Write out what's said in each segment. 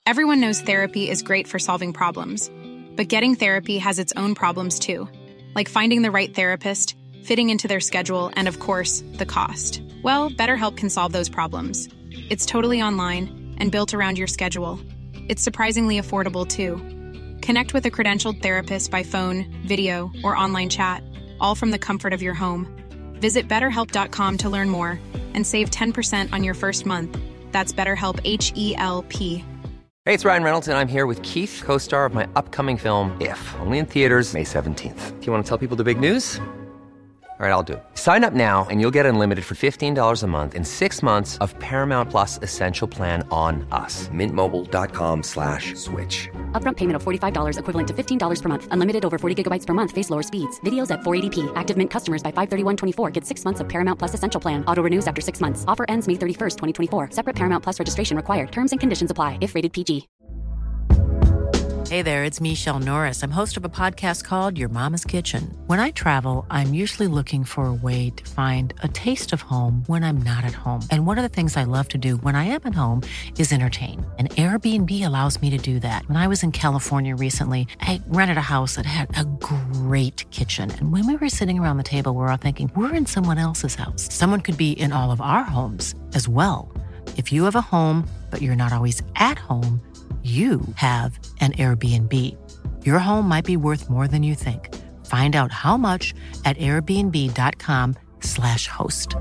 Everyone knows therapy is great for solving problems, but getting therapy has its own problems too, like finding the right therapist, fitting into their schedule, and of course, the cost. Well, BetterHelp can solve those problems. It's totally online and built around your schedule. It's surprisingly affordable too. Connect with a credentialed therapist by phone, video, or online chat, all from the comfort of your home. Visit BetterHelp.com to learn more and save 10% on your first month. That's BetterHelp, H-E-L-P. Hey, it's Ryan Reynolds, and I'm here with Keith, co-star of my upcoming film, If, only in theaters May 17th. Do you want to tell people the big news? All right, I'll do it. Sign up now and you'll get unlimited for $15 a month and 6 months of Paramount Plus Essential Plan on us. MintMobile.com/switch. Upfront payment of $45 equivalent to $15 per month. Unlimited over 40 gigabytes per month. Face lower speeds. Videos at 480p. Active Mint customers by 531.24 get 6 months of Paramount Plus Essential Plan. Auto renews after 6 months. Offer ends May 31st, 2024. Separate Paramount Plus registration required. Terms and conditions apply if rated PG. Hey there, it's Michelle Norris. I'm host of a podcast called Your Mama's Kitchen. When I travel, I'm usually looking for a way to find a taste of home when I'm not at home. And one of the things I love to do when I am at home is entertain. And Airbnb allows me to do that. When I was in California recently, I rented a house that had a great kitchen. And when we were sitting around the table, we were all thinking, we're in someone else's house. Someone could be in all of our homes as well. If you have a home, but you're not always at home, you have an Airbnb. Your home might be worth more than you think. Find out how much at airbnb.com/host.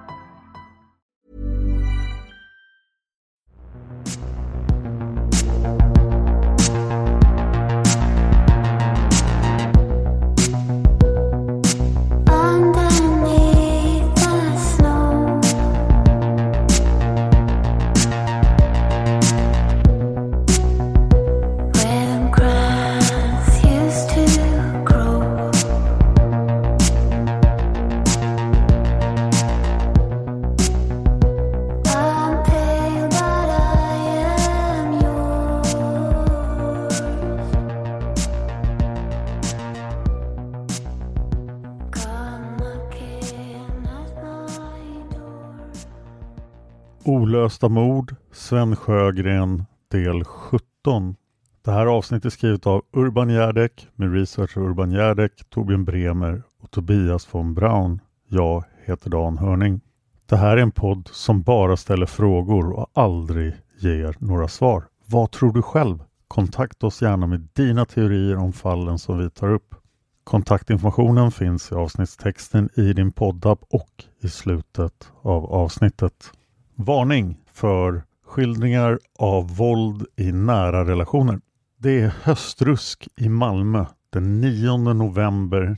Olösta mord, Sven Sjögren, del 17. Det här avsnittet är skrivet av Urban Järdek med research av Urban Järdek, Torbjörn Bremer och Tobias von Braun. Jag heter Dan Hörning. Det här är en podd som bara ställer frågor och aldrig ger några svar. Vad tror du själv? Kontakta oss gärna med dina teorier om fallen som vi tar upp. Kontaktinformationen finns i avsnittstexten i din poddapp och i slutet av avsnittet. Varning för skildringar av våld i nära relationer. Det är höstrusk i Malmö den 9 november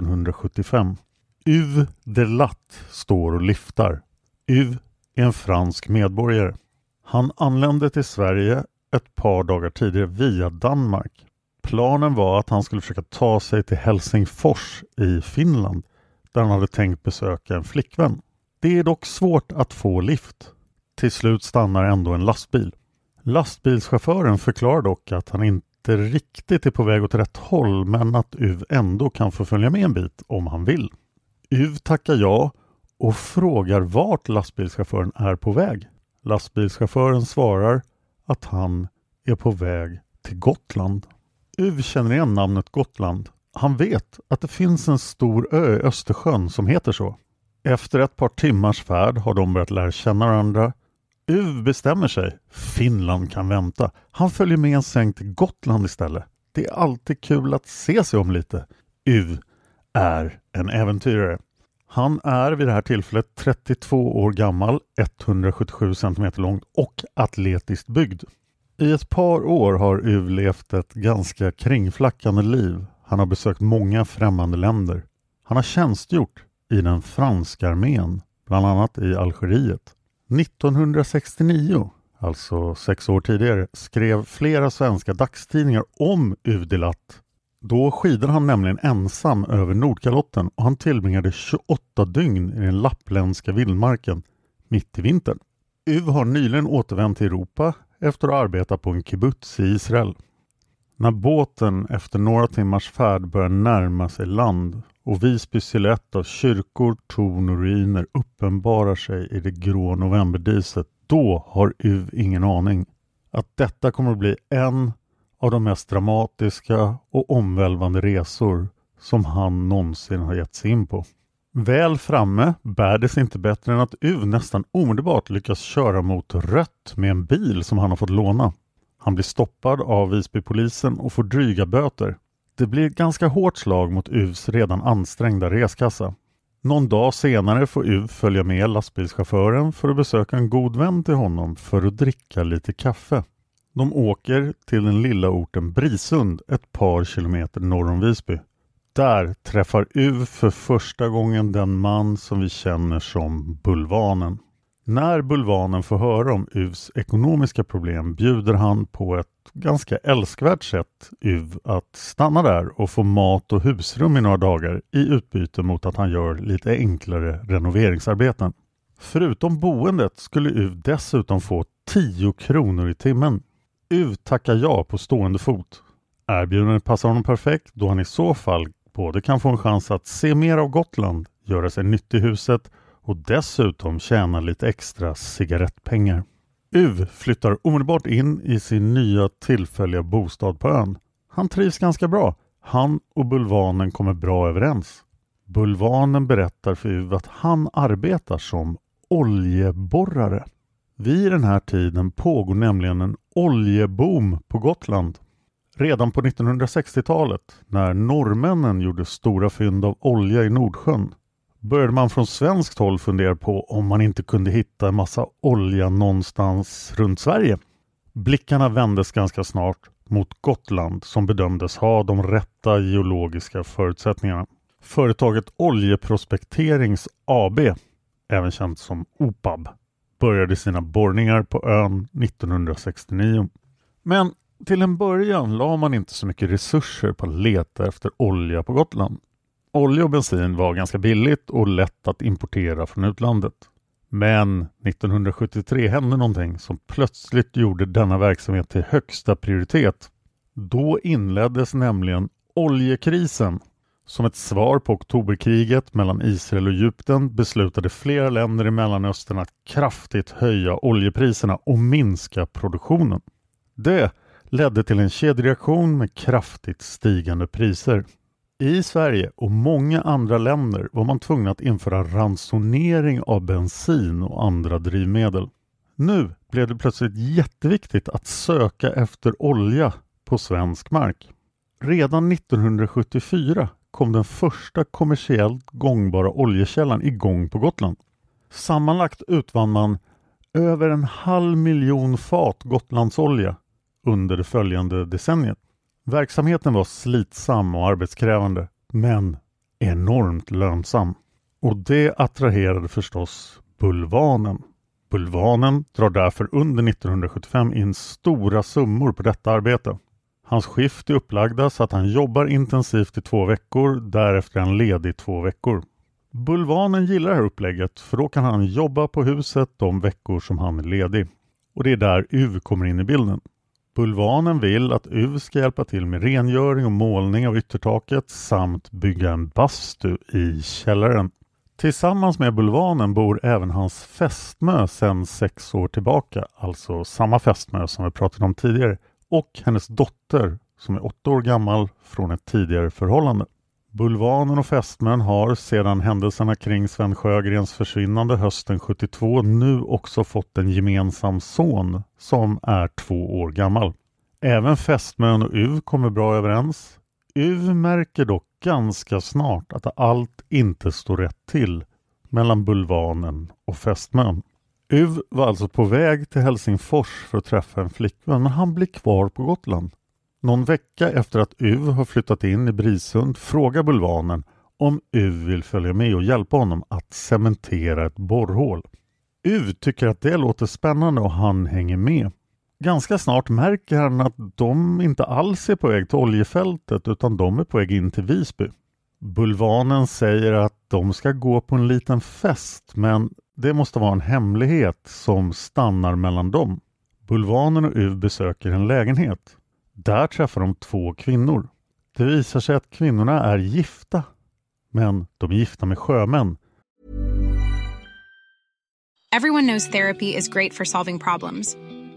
1975. Uwe de Latt står och lyftar. Uwe är en fransk medborgare. Han anlände till Sverige ett par dagar tidigare via Danmark. Planen var att han skulle försöka ta sig till Helsingfors i Finland där han hade tänkt besöka en flickvän. Det är dock svårt att få lift. Till slut stannar ändå en lastbil. Lastbilschauffören förklarar dock att han inte riktigt är på väg åt rätt håll men att Uwe ändå kan få följa med en bit om han vill. Uwe tackar ja och frågar vart lastbilschauffören är på väg. Lastbilschauffören svarar att han är på väg till Gotland. Uwe känner igen namnet Gotland. Han vet att det finns en stor ö i Östersjön som heter så. Efter ett par timmars färd har de börjat lära känna varandra. Uwe bestämmer sig. Finland kan vänta. Han följer med en säng till Gotland istället. Det är alltid kul att se sig om lite. Uwe är en äventyrare. Han är vid det här tillfället 32 år gammal, 177 cm lång och atletiskt byggd. I ett par år har Uwe levt ett ganska kringflackande liv. Han har besökt många främmande länder. Han har tjänstgjort i den franska armén, bland annat i Algeriet. 1969, alltså 6 år tidigare, skrev flera svenska dagstidningar om Uwe de Latt. Då skidade han nämligen ensam över Nordkalotten och han tillbringade 28 dygn i den lappländska vildmarken mitt i vintern. Uwe har nyligen återvänt till Europa efter att arbeta på en kibbutz i Israel. När båten efter några timmars färd börjar närma sig land och Visbys silhuett av kyrkor, torn och ruiner uppenbarar sig i det grå novemberdiset, då har Uwe ingen aning att detta kommer att bli en av de mest dramatiska och omvälvande resor som han någonsin har gett sig in på. Väl framme bär det sig inte bättre än att Uv nästan omedelbart lyckas köra mot rött med en bil som han har fått låna. Han blir stoppad av Visbypolisen och får dryga böter. Det blir ett ganska hårt slag mot Uvs redan ansträngda reskassa. Någon dag senare får Uv följa med lastbilschauffören för att besöka en god vän till honom för att dricka lite kaffe. De åker till den lilla orten Brisund ett par kilometer norr om Visby. Där träffar Uv för första gången den man som vi känner som Bulvanen. När Bulvanen får höra om Uvs ekonomiska problem bjuder han på ett ganska älskvärt sätt Uv att stanna där och få mat och husrum i några dagar i utbyte mot att han gör lite enklare renoveringsarbeten. Förutom boendet skulle Uv dessutom få 10 kronor i timmen. Uv tackar ja på stående fot. Erbjudandet passar honom perfekt då han i så fall både kan få en chans att se mer av Gotland, göra sig nytt i huset och dessutom tjäna lite extra cigarettpengar. Uv flyttar omedelbart in i sin nya tillfälliga bostad på ön. Han trivs ganska bra. Han och Bulvanen kommer bra överens. Bulvanen berättar för Uv att han arbetar som oljeborrare. Vid den här tiden pågår nämligen en oljeboom på Gotland. Redan på 1960-talet, när norrmännen gjorde stora fynd av olja i Nordsjön, började man från svenskt håll fundera på om man inte kunde hitta en massa olja någonstans runt Sverige. Blickarna vändes ganska snart mot Gotland som bedömdes ha de rätta geologiska förutsättningarna. Företaget Oljeprospekterings AB, även känt som OPAB, började sina borrningar på ön 1969. Men till en början la man inte så mycket resurser på att leta efter olja på Gotland. Olja och bensin var ganska billigt och lätt att importera från utlandet. Men 1973 hände någonting som plötsligt gjorde denna verksamhet till högsta prioritet. Då inleddes nämligen oljekrisen. Som ett svar på oktoberkriget mellan Israel och Egypten beslutade flera länder i Mellanöstern att kraftigt höja oljepriserna och minska produktionen. Det ledde till en kedjereaktion med kraftigt stigande priser. I Sverige och många andra länder var man tvungen att införa ransonering av bensin och andra drivmedel. Nu blev det plötsligt jätteviktigt att söka efter olja på svensk mark. Redan 1974 kom den första kommersiellt gångbara oljekällan igång på Gotland. Sammanlagt utvann man över 500 000 fat Gotlandsolja under det följande decenniet. Verksamheten var slitsam och arbetskrävande, men enormt lönsam. Och det attraherade förstås Bulvanen. Bulvanen drar därför under 1975 in stora summor på detta arbete. Hans skift är upplagda så att han jobbar intensivt i 2 veckor, därefter är han ledig i 2 veckor. Bulvanen gillar det här upplägget för då kan han jobba på huset de veckor som han är ledig. Och det är där Uv kommer in i bilden. Bulvanen vill att Uv ska hjälpa till med rengöring och målning av yttertaket samt bygga en bastu i källaren. Tillsammans med Bulvanen bor även hans fästmö sedan 6 år tillbaka, alltså samma fästmö som vi pratade om tidigare, och hennes dotter som är 8 år gammal från ett tidigare förhållande. Bulvanen och fästmön har sedan händelserna kring Sven Sjögrens försvinnande hösten 72 nu också fått en gemensam son som är 2 år gammal. Även fästmön och Uv kommer bra överens. Uv märker dock ganska snart att allt inte står rätt till mellan Bulvanen och fästmön. Uv var alltså på väg till Helsingfors för att träffa en flickvän, men han blir kvar på Gotland. Någon vecka efter att Uv har flyttat in i Brisund frågar Bulvanen om Uv vill följa med och hjälpa honom att cementera ett borrhål. Uv tycker att det låter spännande och han hänger med. Ganska snart märker han att de inte alls är på väg till oljefältet utan de är på väg in till Visby. Bulvanen säger att de ska gå på en liten fest, men det måste vara en hemlighet som stannar mellan dem. Bulvanen och Uv besöker en lägenhet. Där träffar de 2 kvinnor. Det visar sig att kvinnorna är gifta, men de är gifta med sjömän. Everyone knows therapy is great for solving problems.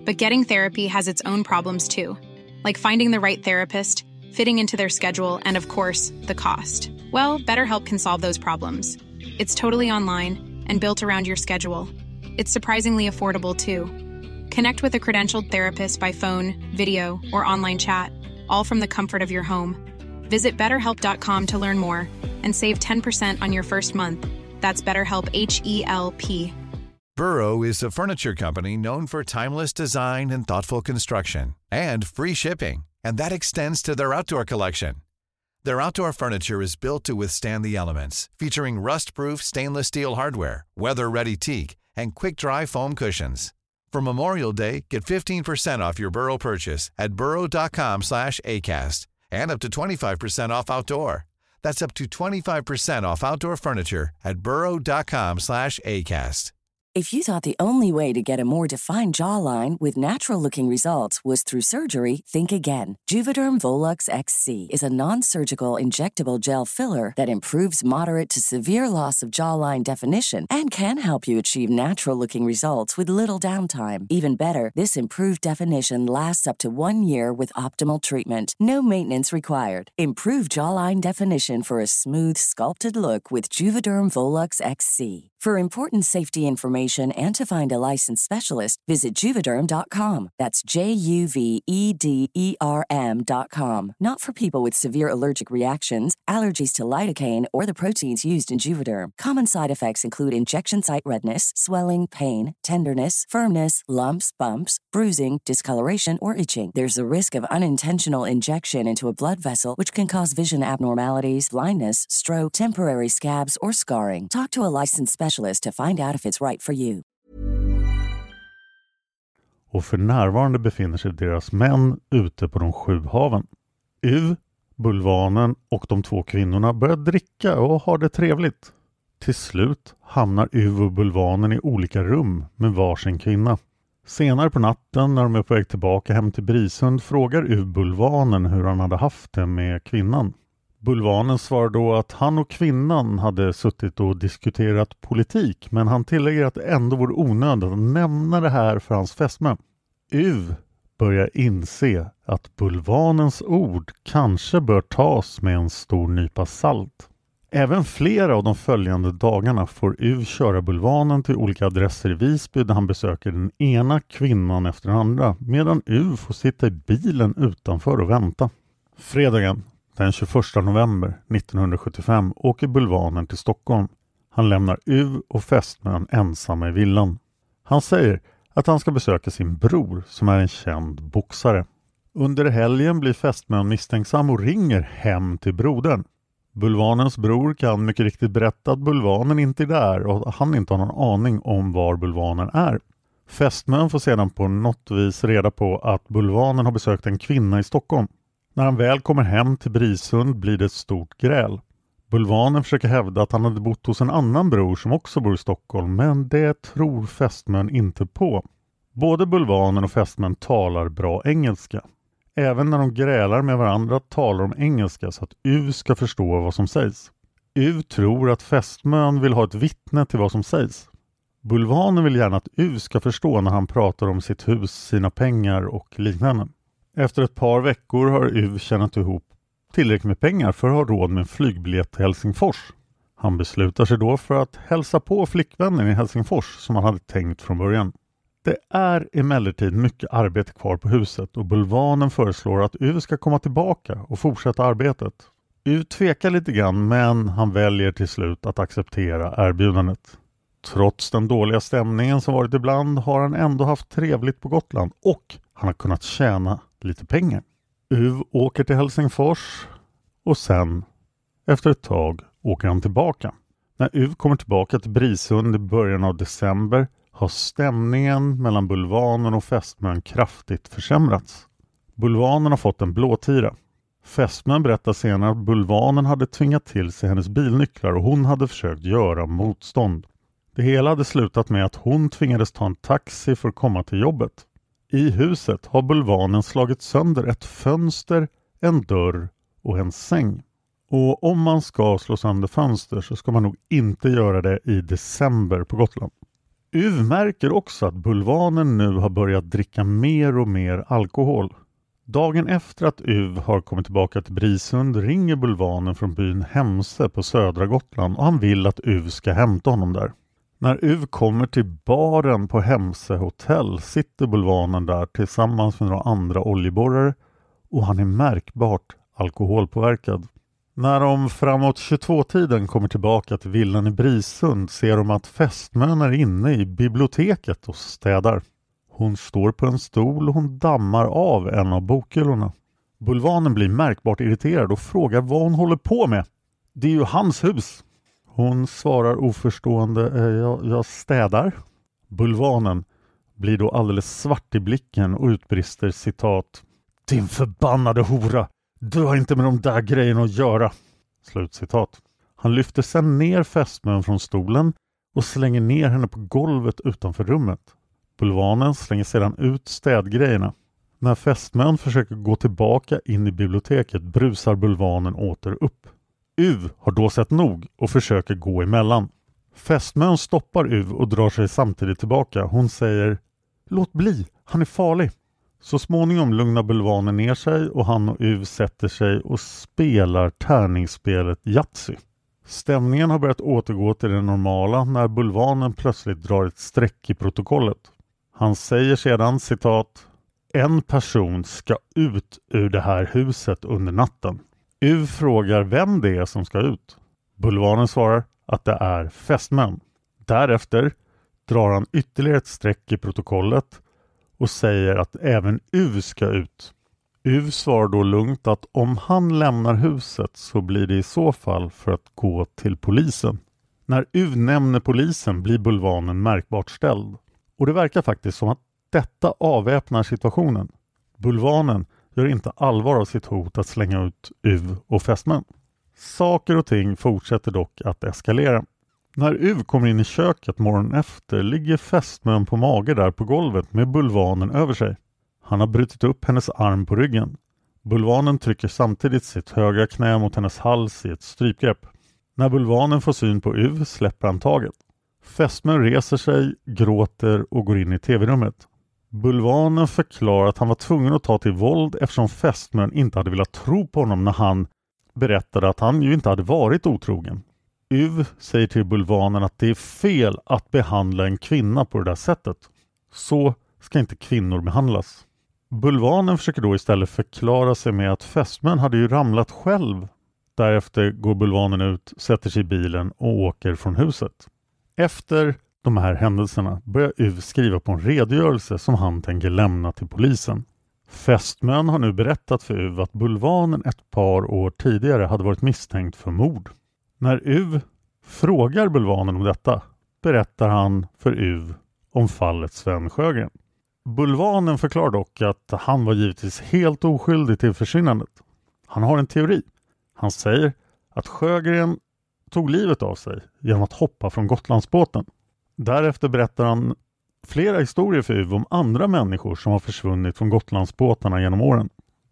But getting therapy has its own problems too, like finding the right therapist, fitting into their schedule, and of course, the cost. Well, BetterHelp can solve those problems. It's totally online and built around your schedule. It's surprisingly affordable too. Connect with a credentialed therapist by phone, video, or online chat, all from the comfort of your home. Visit BetterHelp.com to learn more and save 10% on your first month. That's BetterHelp, H-E-L-P. Burrow is a furniture company known for timeless design and thoughtful construction, and free shipping, and that extends to their outdoor collection. Their outdoor furniture is built to withstand the elements, featuring rust-proof stainless steel hardware, weather-ready teak, and quick-dry foam cushions. For Memorial Day, get 15% off your Burrow purchase at burrow.com/acast, and up to 25% off outdoor. That's up to 25% off outdoor furniture at burrow.com/acast. If you thought the only way to get a more defined jawline with natural-looking results was through surgery, think again. Juvederm Volux XC is a non-surgical injectable gel filler that improves moderate to severe loss of jawline definition and can help you achieve natural-looking results with little downtime. Even better, this improved definition lasts up to 1 year with optimal treatment. No maintenance required. Improve jawline definition for a smooth, sculpted look with Juvederm Volux XC. For important safety information and to find a licensed specialist, visit Juvederm.com. That's Juvederm.com. Not for people with severe allergic reactions, allergies to lidocaine, or the proteins used in Juvederm. Common side effects include injection site redness, swelling, pain, tenderness, firmness, lumps, bumps, bruising, discoloration, or itching. There's a risk of unintentional injection into a blood vessel, which can cause vision abnormalities, blindness, stroke, temporary scabs, or scarring. Talk to a licensed specialist to find out if it's right for you. Och för närvarande befinner sig deras män ute på de 7 haven. Uv, bulvanen och de 2 kvinnorna börjar dricka och har det trevligt. Till slut hamnar Uv och bulvanen i olika rum med varsin kvinna. Senare på natten när de är på väg tillbaka hem till Brisund frågar Uv bulvanen hur han hade haft det med kvinnan. Bulvanen svarar då att han och kvinnan hade suttit och diskuterat politik, men han tillägger att det ändå vore onödigt att nämna det här för hans fästmö. Uv börjar inse att bulvanens ord kanske bör tas med en stor nypa salt. Även flera av de följande dagarna får Uv köra bulvanen till olika adresser i Visby där han besöker den ena kvinnan efter den andra, medan Uv får sitta i bilen utanför och vänta. Fredagen den 21 november 1975 åker bulvanen till Stockholm. Han lämnar Uv och fästmön ensamma i villan. Han säger att han ska besöka sin bror som är en känd boxare. Under helgen blir fästmön misstänksam och ringer hem till brodern. Bulvanens bror kan mycket riktigt berätta att bulvanen inte är där och han inte har någon aning om var bulvanen är. Fästmön får sedan på något vis reda på att bulvanen har besökt en kvinna i Stockholm. När han väl kommer hem till Brisund blir det ett stort gräl. Bulvanen försöker hävda att han hade bott hos en annan bror som också bor i Stockholm, men det tror fästmön inte på. Både bulvanen och fästmön talar bra engelska. Även när de grälar med varandra talar de engelska så att Uv ska förstå vad som sägs. Uv tror att fästmön vill ha ett vittne till vad som sägs. Bulvanen vill gärna att Uv ska förstå när han pratar om sitt hus, sina pengar och liknande. Efter ett par veckor har Uv tjänat ihop tillräckligt med pengar för att ha råd med en flygbiljett till Helsingfors. Han beslutar sig då för att hälsa på flickvännen i Helsingfors som han hade tänkt från början. Det är emellertid mycket arbete kvar på huset och bulvanen föreslår att Uv ska komma tillbaka och fortsätta arbetet. Uv tvekar lite grann, men han väljer till slut att acceptera erbjudandet. Trots den dåliga stämningen som varit ibland har han ändå haft trevligt på Gotland och han har kunnat tjäna lite pengar. Uv åker till Helsingfors och sen, efter ett tag, åker han tillbaka. När Uv kommer tillbaka till Brisund i början av december har stämningen mellan bulvanen och fästmön kraftigt försämrats. Bulvanen har fått en blåtira. Fästmön berättar senare att bulvanen hade tvingat till sig hennes bilnycklar och hon hade försökt göra motstånd. Det hela hade slutat med att hon tvingades ta en taxi för att komma till jobbet. I huset har bulvanen slagit sönder ett fönster, en dörr och en säng. Och om man ska slå sönder fönster så ska man nog inte göra det i december på Gotland. Uv märker också att bulvanen nu har börjat dricka mer och mer alkohol. Dagen efter att Uv har kommit tillbaka till Brisund ringer bulvanen från byn Hemse på södra Gotland och han vill att Uv ska hämta honom där. När Uv kommer till baren på Hemse hotell sitter bulvanen där tillsammans med några andra oljeborrare och han är märkbart alkoholpåverkad. När de framåt 22-tiden kommer tillbaka till villan i Brisund ser de att fästmön är inne i biblioteket och städar. Hon står på en stol och hon dammar av en av bokhyllorna. Bulvanen blir märkbart irriterad och frågar vad hon håller på med. Det är ju hans hus. Hon svarar oförstående, jag städar. Bulvanen blir då alldeles svart i blicken och utbrister citat. Din förbannade hora, du har inte med de där grejerna att göra. Slutcitat. Han lyfter sedan ner fästmön från stolen och slänger ner henne på golvet utanför rummet. Bulvanen slänger sedan ut städgrejerna. När fästmön försöker gå tillbaka in i biblioteket brusar bulvanen åter upp. Uv har då sett nog och försöker gå emellan. Fästmön stoppar Uv och drar sig samtidigt tillbaka. Hon säger, låt bli, han är farlig. Så småningom lugnar bulvanen ner sig och han och Uv sätter sig och spelar tärningsspelet Yatzy. Stämningen har börjat återgå till det normala när bulvanen plötsligt drar ett streck i protokollet. Han säger sedan, citat, en person ska ut ur det här huset under natten. Uv frågar vem det är som ska ut. Bulvanen svarar att det är fästmön. Därefter drar han ytterligare ett streck i protokollet och säger att även Uv ska ut. Uv svarar då lugnt att om han lämnar huset så blir det i så fall för att gå till polisen. När Uv nämner polisen blir bulvanen märkbart ställd. Och det verkar faktiskt som att detta avväpnar situationen. Bulvanen gör inte allvar av sitt hot att slänga ut Uv och fästmön. Saker och ting fortsätter dock att eskalera. När Uv kommer in i köket morgonen efter ligger fästmön på mage där på golvet med bulvanen över sig. Han har brutit upp hennes arm på ryggen. Bulvanen trycker samtidigt sitt högra knä mot hennes hals i ett strypgrepp. När bulvanen får syn på Uv släpper han taget. Fästmön reser sig, gråter och går in i tv-rummet. Bulvanen förklarar att han var tvungen att ta till våld eftersom fästmön inte hade velat tro på honom när han berättade att han ju inte hade varit otrogen. Uv säger till bulvanen att det är fel att behandla en kvinna på det där sättet. Så ska inte kvinnor behandlas. Bulvanen försöker då istället förklara sig med att fästmön hade ju ramlat själv. Därefter går bulvanen ut, sätter sig i bilen och åker från huset. Efter de här händelserna börjar Uv skriva på en redogörelse som han tänker lämna till polisen. Fästmön har nu berättat för Uv att bulvanen ett par år tidigare hade varit misstänkt för mord. När Uv frågar bulvanen om detta berättar han för Uv om fallet Sven Sjögren. Bulvanen förklarar dock att han var givetvis helt oskyldig till försvinnandet. Han har en teori. Han säger att Sjögren tog livet av sig genom att hoppa från Gotlandsbåten. Därefter berättar han flera historier för Uv om andra människor som har försvunnit från Gotlandsbåtarna genom åren.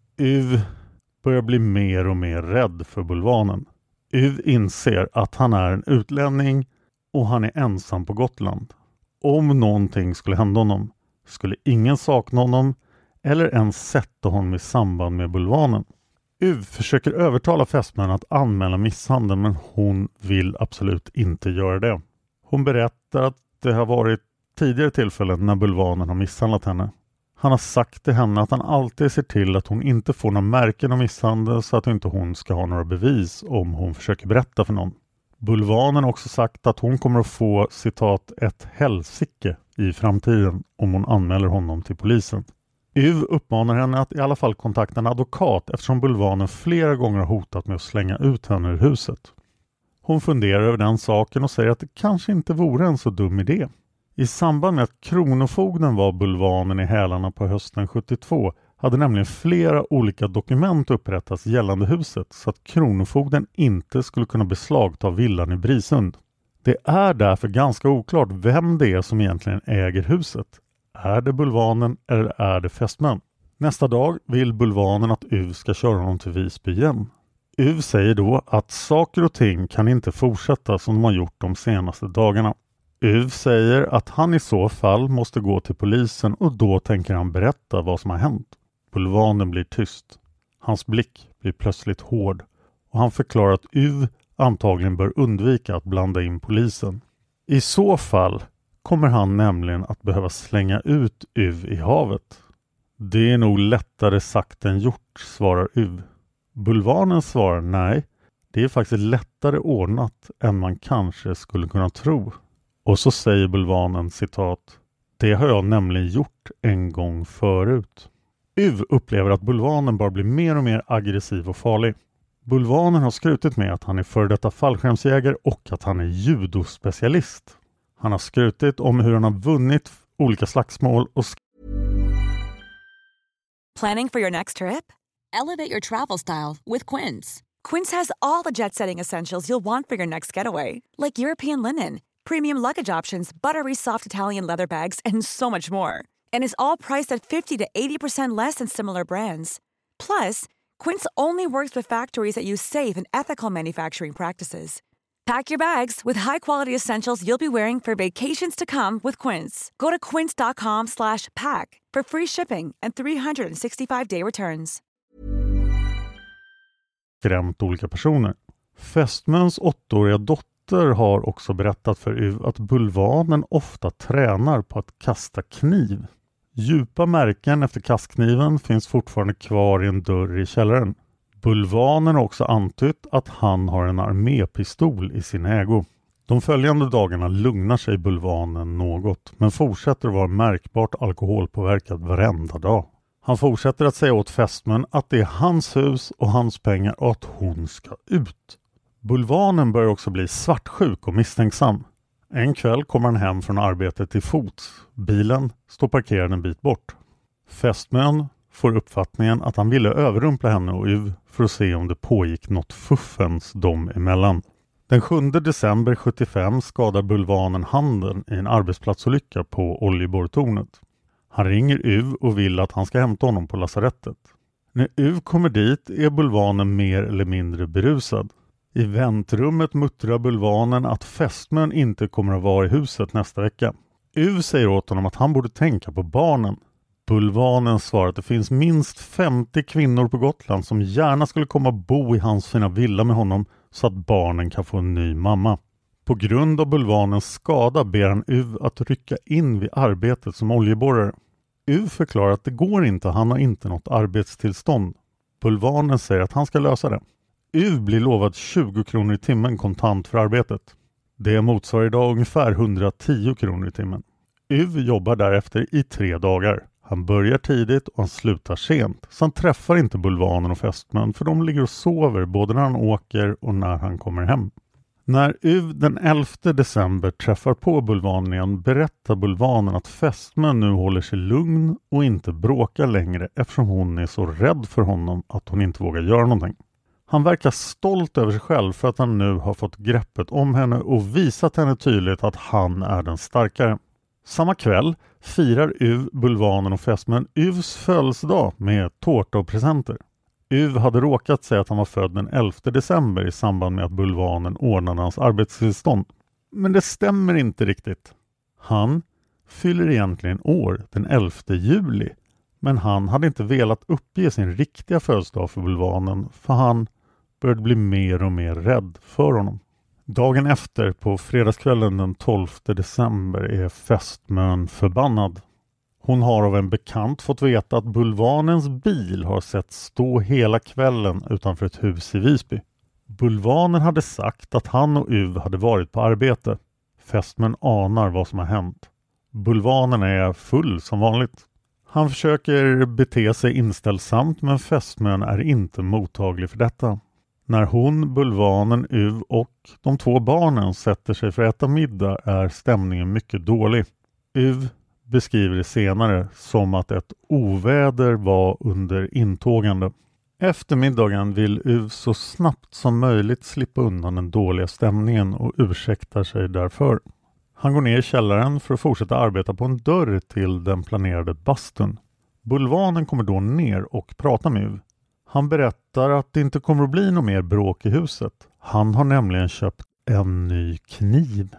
Uv börjar bli mer och mer rädd för bulvanen. Uv inser att han är en utlänning och han är ensam på Gotland. Om någonting skulle hända honom skulle ingen sakna honom eller ens sätta honom i samband med bulvanen. Uv försöker övertala fästmön att anmäla misshandeln men hon vill absolut inte göra det. Hon berättar att det har varit tidigare tillfällen när bulvanen har misshandlat henne. Han har sagt till henne att han alltid ser till att hon inte får några märken av misshandel så att inte hon ska ha några bevis om hon försöker berätta för någon. Bulvanen har också sagt att hon kommer att få citat ett helsike i framtiden om hon anmäler honom till polisen. Uv uppmanar henne att i alla fall kontakta en advokat eftersom bulvanen flera gånger har hotat med att slänga ut henne ur huset. Hon funderar över den saken och säger att det kanske inte vore en så dum idé. I samband med att kronofogden var bulvanen i hälarna på hösten 72 hade nämligen flera olika dokument upprättats gällande huset så att kronofogden inte skulle kunna beslagta villan i Brisund. Det är därför ganska oklart vem det är som egentligen äger huset. Är det bulvanen eller är det fästmön? Nästa dag vill bulvanen att Uv ska köra honom till Visby igen. Uv säger då att saker och ting kan inte fortsätta som de har gjort de senaste dagarna. Uv säger att han i så fall måste gå till polisen och då tänker han berätta vad som har hänt. Bulvanen blir tyst. Hans blick blir plötsligt hård och han förklarar att Uv antagligen bör undvika att blanda in polisen. I så fall kommer han nämligen att behöva slänga ut Uv i havet. Det är nog lättare sagt än gjort, svarar Uv. Bulvanen svarar nej, det är faktiskt lättare ordnat än man kanske skulle kunna tro. Och så säger Bulvanen, citat, det har jag nämligen gjort en gång förut. Uv upplever att Bulvanen bara blir mer och mer aggressiv och farlig. Bulvanen har skrutit med att han är före detta fallskärmsjägare och att han är judospecialist. Han har skrutit om hur han har vunnit olika slagsmål och Planning for your next trip? Elevate your travel style with Quince. Quince has all the jet-setting essentials you'll want for your next getaway, like European linen, premium luggage options, buttery soft Italian leather bags, and so much more. And is all priced at 50 to 80% less than similar brands. Plus, Quince only works with factories that use safe and ethical manufacturing practices. Pack your bags with high-quality essentials you'll be wearing for vacations to come with Quince. Go to quince.com/pack for free shipping and 365-day returns. skrämt olika personer. Fästmöns 8-åriga dotter har också berättat för Uv att Bulvanen ofta tränar på att kasta kniv. Djupa märken efter kastkniven finns fortfarande kvar i en dörr i källaren. Bulvanen har också antytt att han har en armépistol i sin ägo. De följande dagarna lugnar sig Bulvanen något, men fortsätter att vara märkbart alkoholpåverkad varenda dag. Han fortsätter att säga åt fästmön att det är hans hus och hans pengar och att hon ska ut. Bulvanen börjar också bli svartsjuk och misstänksam. En kväll kommer han hem från arbetet till fots. Bilen står parkerad en bit bort. Fästmön får uppfattningen att han ville överrumpla henne och Uv för att se om det pågick något fuffens dem emellan. Den 7 december 75 skadar Bulvanen handen i en arbetsplatsolycka på Oljeborgtornet. Han ringer Uv och vill att han ska hämta honom på lasarettet. När Uv kommer dit är Bulvanen mer eller mindre berusad. I väntrummet muttrar Bulvanen att fästmön inte kommer att vara i huset nästa vecka. Uv säger åt honom att han borde tänka på barnen. Bulvanen svarar att det finns minst 50 kvinnor på Gotland som gärna skulle komma och bo i hans fina villa med honom så att barnen kan få en ny mamma. På grund av Bulvanens skada ber han Uv att rycka in vid arbetet som oljeborrare. Uv förklarar att det går inte, han har inte något arbetstillstånd. Bulvanen säger att han ska lösa det. Uv blir lovad 20 kronor i timmen kontant för arbetet. Det motsvarar idag ungefär 110 kronor i timmen. Uv jobbar därefter i 3 dagar. Han börjar tidigt och han slutar sent. Så han träffar inte Bulvanen och fästmön för de ligger och sover både när han åker och när han kommer hem. När Uv den 11 december träffar på Bulvanen igen berättar Bulvanen att fästmön nu håller sig lugn och inte bråkar längre eftersom hon är så rädd för honom att hon inte vågar göra någonting. Han verkar stolt över sig själv för att han nu har fått greppet om henne och visat henne tydligt att han är den starkare. Samma kväll firar Uv, Bulvanen och fästmön Uvs födelsedag med tårta och presenter. Uv hade råkat säga att han var född den 11 december i samband med att Bulvanen ordnade hans arbetstillstånd. Men det stämmer inte riktigt. Han fyller egentligen år den 11 juli. Men han hade inte velat uppge sin riktiga födelsedag för Bulvanen för han började bli mer och mer rädd för honom. Dagen efter, på fredagskvällen den 12 december, är fästmön förbannad. Hon har av en bekant fått veta att Bulvanens bil har sett stå hela kvällen utanför ett hus i Visby. Bulvanen hade sagt att han och Uv hade varit på arbete. Fästmön anar vad som har hänt. Bulvanen är full som vanligt. Han försöker bete sig inställsamt men fästmön är inte mottaglig för detta. När hon, Bulvanen, Uv och de 2 barnen sätter sig för att äta middag är stämningen mycket dålig. Uv beskriver det senare som att ett oväder var under intågande. Efter middagen vill Uv så snabbt som möjligt slippa undan den dåliga stämningen och ursäktar sig därför. Han går ner i källaren för att fortsätta arbeta på en dörr till den planerade bastun. Bulvanen kommer då ner och pratar med Uv. Han berättar att det inte kommer att bli något mer bråk i huset. Han har nämligen köpt en ny kniv.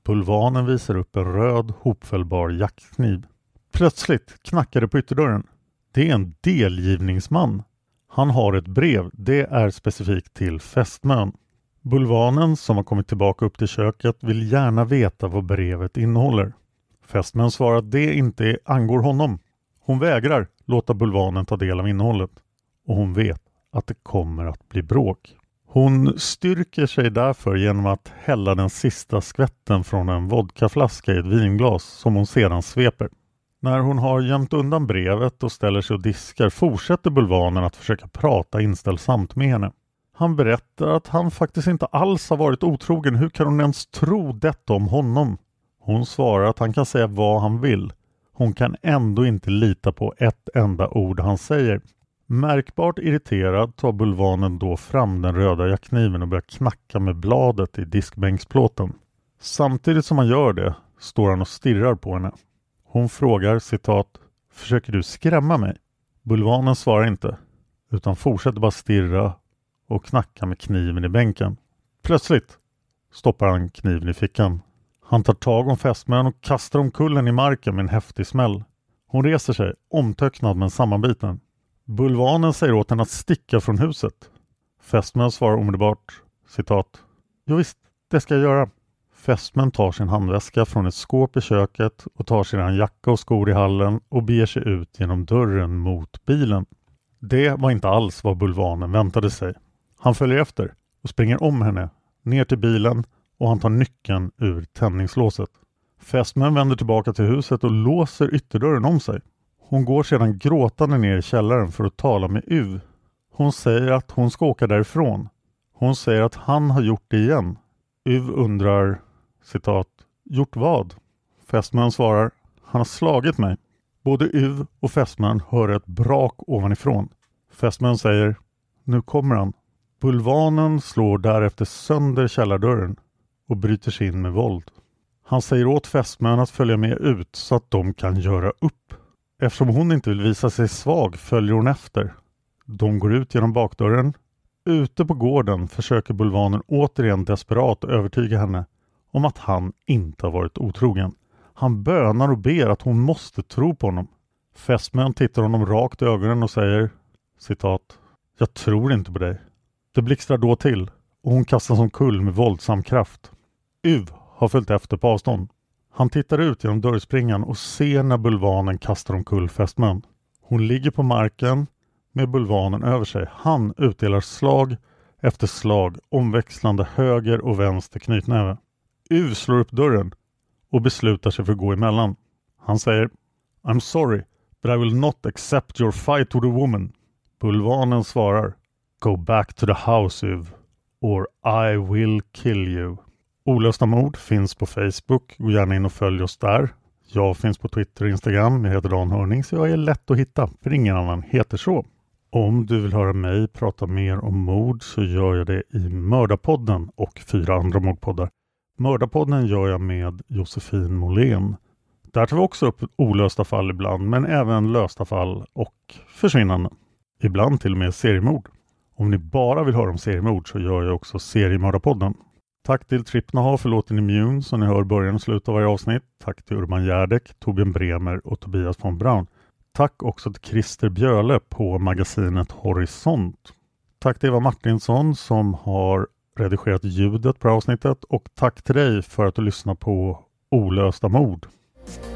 Bulvanen visar upp en röd hopfällbar jackkniv. Plötsligt knackar det på ytterdörren. Det är en delgivningsman. Han har ett brev. Det är specifikt till fästmön. Bulvanen som har kommit tillbaka upp till köket vill gärna veta vad brevet innehåller. Fästmön svarar att det inte angår honom. Hon vägrar låta bulvanen ta del av innehållet. Och hon vet att det kommer att bli bråk. Hon styrker sig därför genom att hälla den sista skvätten från en vodkaflaska i ett vinglas som hon sedan sveper. När hon har gömt undan brevet och ställer sig och diskar fortsätter bulvanen att försöka prata inställsamt med henne. Han berättar att han faktiskt inte alls har varit otrogen. Hur kan hon ens tro detta om honom? Hon svarar att han kan säga vad han vill. Hon kan ändå inte lita på ett enda ord han säger. Märkbart irriterad tar bulvanen då fram den röda jackkniven och börjar knacka med bladet i diskbänksplåten. Samtidigt som han gör det står han och stirrar på henne. Hon frågar, citat, försöker du skrämma mig? Bulvanen svarar inte, utan fortsätter bara stirra och knacka med kniven i bänken. Plötsligt stoppar han kniven i fickan. Han tar tag om fästmön och kastar omkullen i marken med en häftig smäll. Hon reser sig, omtöcknad men sammanbiten. Bulvanen säger åt henne att sticka från huset. Fästmön svarar omedelbart, citat, jo visst, det ska jag göra. Fästmön tar sin handväska från ett skåp i köket och tar sedan jacka och skor i hallen och beger sig ut genom dörren mot bilen. Det var inte alls vad bulvanen väntade sig. Han följer efter och springer om henne ner till bilen och han tar nyckeln ur tändningslåset. Fästmön vänder tillbaka till huset och låser ytterdörren om sig. Hon går sedan gråtande ner i källaren för att tala med Uv. Hon säger att hon ska åka därifrån. Hon säger att han har gjort det igen. Uv undrar, citat, gjort vad? Fästmön svarar, han har slagit mig. Både Uv och fästmön hör ett brak ovanifrån. Fästmön säger, nu kommer han. Bulvanen slår därefter sönder källardörren och bryter sig in med våld. Han säger åt fästmön att följa med ut så att de kan göra upp. Eftersom hon inte vill visa sig svag följer hon efter. De går ut genom bakdörren. Ute på gården försöker bulvanen återigen desperat övertyga henne om att han inte har varit otrogen. Han bönar och ber att hon måste tro på honom. Fästmön tittar honom rakt i ögonen och säger, citat, jag tror inte på dig. Det blixtrar då till och hon kastas omkull med våldsam kraft. Uv har följt efter på avstånd. Han tittar ut genom dörrspringan och ser när bulvanen kastar omkull fästmön. Hon ligger på marken med bulvanen över sig. Han utdelar slag efter slag, omväxlande höger och vänster knytnäve. Uv slår upp dörren och beslutar sig för att gå emellan. Han säger, I'm sorry, but I will not accept your fight with a woman. Bulvanen svarar, go back to the house, Uv, or I will kill you. Olösta mord finns på Facebook. Gå gärna in och följ oss där. Jag finns på Twitter och Instagram. Jag heter Dan Hörning, så jag är lätt att hitta, för ingen annan heter så. Om du vill höra mig prata mer om mord så gör jag det i Mördarpodden och 4 andra mordpoddar. Mördarpodden gör jag med Josefin Molén. Där tar vi också upp olösta fall ibland, men även lösta fall och försvinnanden. Ibland till och med seriemord. Om ni bara vill höra om seriemord så gör jag också Seriemördarpodden. Tack till Trippnaha för låten Immune som ni hör början och slutet av varje avsnitt. Tack till Urban Järdek, Torbjörn Bremer och Tobias von Braun. Tack också till Christer Björle på magasinet Horisont. Tack till Eva Martinsson som har redigerat ljudet på avsnittet. Och tack till dig för att du lyssnar på Olösta mord.